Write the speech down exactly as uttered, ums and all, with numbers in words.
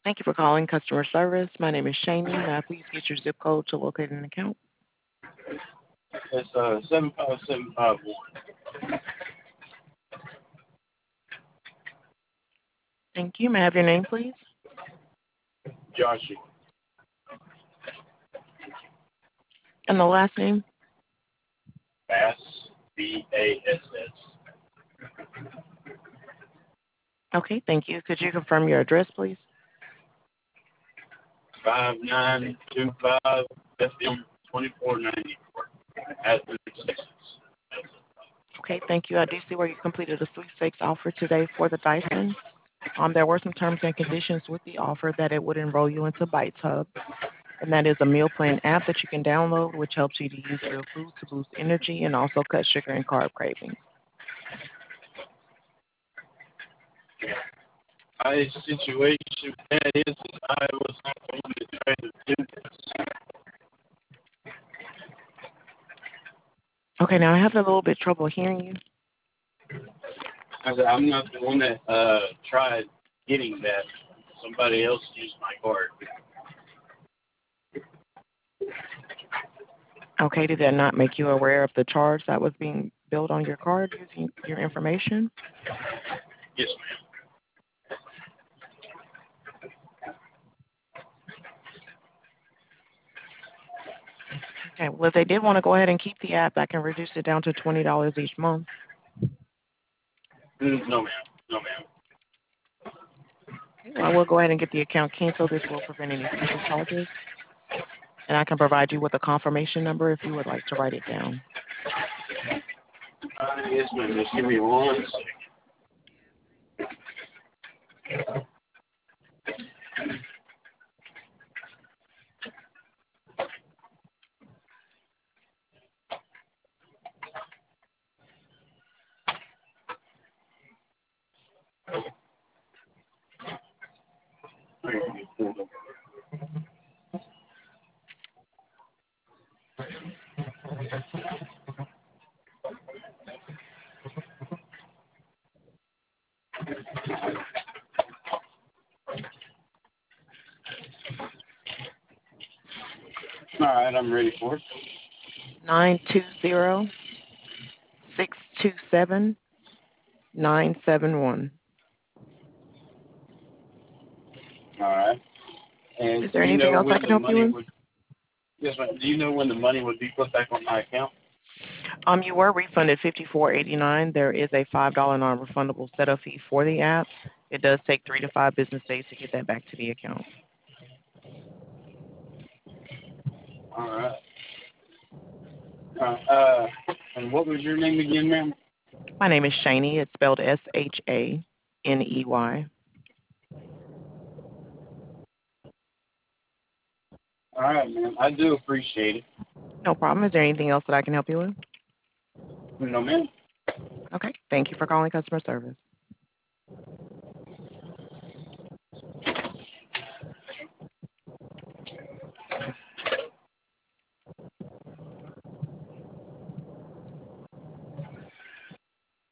Thank you for calling customer service. My name is Shani. May I please get your zip code to locate an account? It's uh seven five seven five one. Thank you. May I have your name, please? Joshua. And the last name? Bass. B A S S. Okay, thank you. Could you confirm your address, please? Five nine two five F M twenty four ninety four. Athens, Texas. Okay, thank you. I do see where you completed a sweepstakes offer today for the Dyson. Um, there were some terms and conditions with the offer that it would enroll you into Bites Hub, and that is a meal plan app that you can download, which helps you to use real food to boost energy and also cut sugar and carb cravings. My situation with that is I was not going to try to do this. Okay, now I have a little bit trouble hearing you. I said, I'm not the one that uh, tried getting that. Somebody else used my card. Okay, did that not make you aware of the charge that was being billed on your card using your information? Yes, ma'am. Okay, well, if they did want to go ahead and keep the app, I can reduce it down to twenty dollars each month. Mm, no, ma'am. No, ma'am. Okay, well, I will go ahead and get the account canceled. This will prevent any future charges. And I can provide you with a confirmation number if you would like to write it down. Uh, yes, ma'am. Just give me one second. All right, I'm ready for it. nine two zero, six two seven, nine seven one. All right. And Is there do you anything know else I when can the help you money with? would? Yes, ma'am. Do you know when the money would be put back on my account? Um, you were refunded fifty-four eighty-nine. There is a five dollar non-refundable setup fee for the app. It does take three to five business days to get that back to the account. All right. Uh, uh, and what was your name again, ma'am? My name is Shani. It's spelled S H A N E Y. All right, ma'am. I do appreciate it. No problem. Is there anything else that I can help you with? No, ma'am. Okay. Thank you for calling customer service.